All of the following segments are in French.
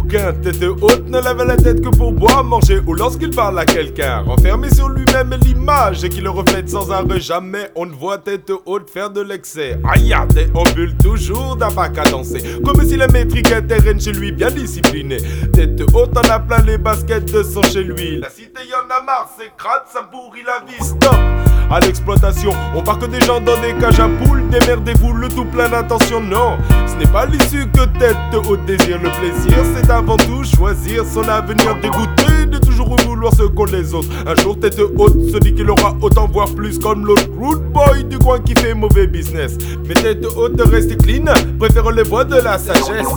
aucun. Tête haute ne lève la tête que pour boire, manger ou lorsqu'il parle à quelqu'un. Renfermé sur lui-même l'image qui le reflète sans arrêt. Jamais on ne voit tête haute faire de l'excès. Aïe, déambule toujours d'un pas cadencé, comme si la métrique interne chez lui bien discipliné. Tête haute en a plein les baskets de son chez lui. La cité y'en a marre, c'est crade, ça pourrit la vie. Stop à l'exploitation, on parque des gens dans des cages à poules. Démerdez-vous, le tout plein d'intention. Non, ce n'est pas l'issue que tête haute désire. Le plaisir, c'est avant tout choisir son avenir. Dégoûté de toujours vouloir ce qu'ont les autres. Un jour tête haute se dit qu'il aura autant voire plus, comme l'autre rude boy du coin qui fait mauvais business. Mais tête haute reste clean, préfère les voies de la sagesse.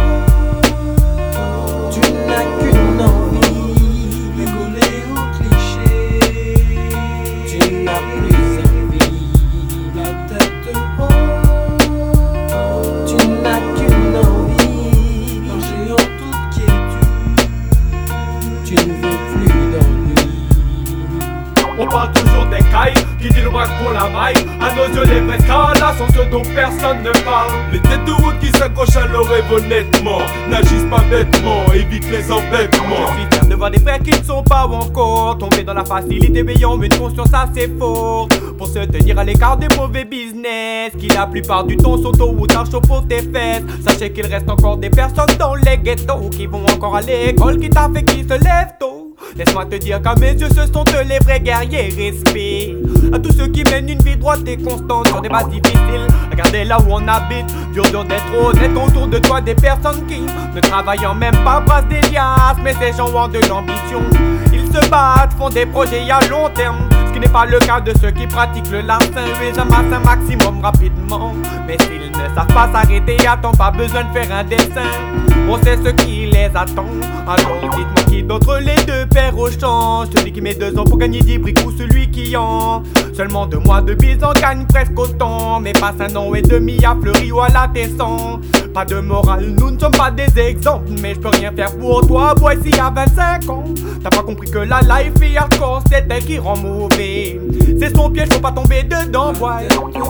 Tu n'as qu'une envie, rigoler au cliché. Tu n'as plus envie, la tête haute. Tu n'as qu'une envie, manger en toute quiétude. Tu ne veux plus d'ennui. On parle toujours des cailles, qui dit le braque pour la maille. À nos yeux les vrais scandales sont ceux dont personne ne parle. Les têtes de haute qui s'accrochent à leur rêve honnêtement, n'agissent pas bêtement, évitent les embêtements. Je suis fier de voir des frères qui ne sont pas encore tombés dans la facilité, ayant une conscience assez forte pour se tenir à l'écart des mauvais business qui la plupart du temps sont tôt ou tard chauds pour tes fesses. Sachez qu'il reste encore des personnes dans les ghettos qui vont encore à l'école, qui t'a fait qui se lèvent tôt. Laisse-moi te dire qu'à mes yeux ce sont eux les vrais guerriers. Respect à tous ceux qui mènent une vie droite et constante sur des bases difficiles. Regardez là où on habite, dur d'être honnête autour de toi. Des personnes qui ne travaillant même pas brassent des liasses, mais ces gens ont de l'ambition. Ils se battent, font des projets à long terme, ce qui n'est pas le cas de ceux qui pratiquent le larcin. Ils amassent un maximum rapidement, mais s'ils ne savent pas s'arrêter à temps, pas besoin de faire un dessin. On sait ce qui les attend. Alors dites-moi qui d'entre les deux perd au change, celui qui met 2 ans pour gagner 10 briques ou celui qui en seulement 2 mois de bise en gagne presque autant, mais passe 1 an et demi à Fleury ou à la Tesson. Pas de morale, nous ne sommes pas des exemples, mais je peux rien faire pour toi, boy, si à 25 ans t'as pas compris que la life est hardcore, c'est elle qui rend mauvais. C'est son piège, faut pas tomber dedans, boy.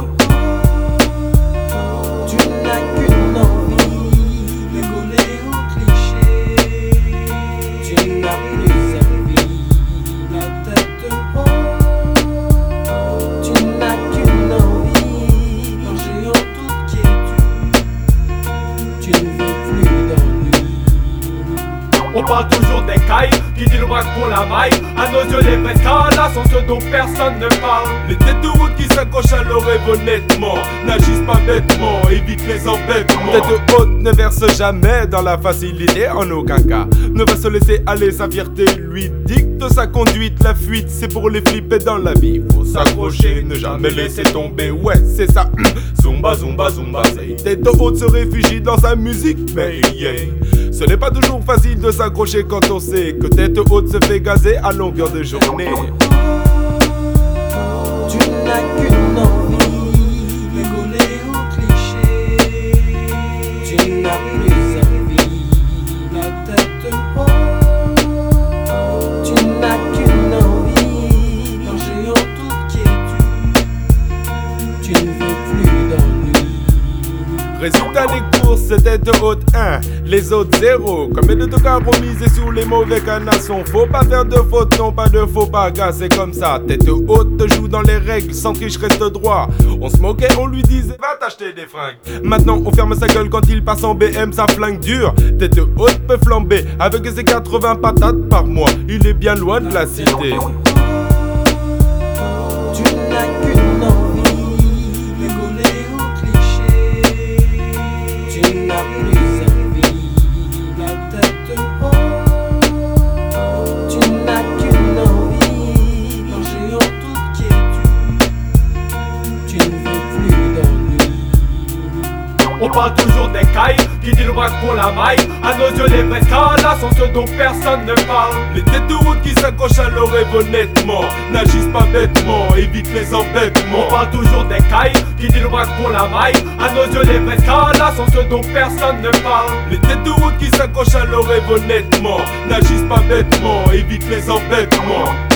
Tu n'as qu'une envie, rigoler au cliché. Tu n'as plus envie, la tête haute. Tu n'as qu'une envie, manger en toute quiétude. Tu ne veux plus d'ennui. On parle toujours des cailles, qui dit le braque pour la maille. À nos yeux les vrais scandales sont ceux dont personne ne parle. Les têtes de haute qui s'accrochent à leur rêve honnêtement, n'agissent pas bêtement, évitent les embêtements. Tête haute ne verse jamais dans la facilité en aucun cas, ne va se laisser aller, sa fierté lui dicte sa conduite. La fuite c'est pour les flipper dans la vie, faut s'accrocher, ne jamais laisser tomber. Ouais c'est ça, zumba zumba zumba. Tête haute se réfugie dans sa musique, mais yeah. Ce n'est pas toujours facile de s'accrocher quand on sait que tête haute se fait gazer à longueur de journée. Tu n'as qu'une envie, rigoler au cliché. Tu n'as plus envie, la tête haute. Tu n'as qu'une envie, manger en toute quiétude. Tu ne veux plus d'ennui. Résultat des courses, c'est tête haute 1, les autres 0. Comme de tout cas miser sur les mauvais canassons. Faut pas faire de faute, non pas de faux pas, gars, c'est comme ça. Tête haute joue dans les règles, sans triche reste droit. On se moquait, on lui disait va t'acheter des fringues. Maintenant on ferme sa gueule quand il passe en BM, ça flingue dur. Tête haute peut flamber avec ses 80 patates par mois. Il est bien loin de la cité. Tu n'as qu'une envie, rigoler au cliché. Tu n'as plus envie, la tête haute. Tu n'as qu'une envie, manger en toute quiétude. Tu ne veux plus d'ennui. On parle toujours des cailles, qui dit le braque pour la maille. À nos yeux les vrais scandales sont ceux dont personne ne parle. Les têtes de haute qui s'accrochent à leur rêve honnêtement, n'agissent pas bêtement, évitent les embêtements. On parle toujours des cailles, qui dit le braque pour la maille. À nos yeux les vrais scandales sont ceux dont personne ne parle. Les têtes de haute qui s'accrochent à leur rêve honnêtement, n'agissent pas bêtement, évitent les embêtements.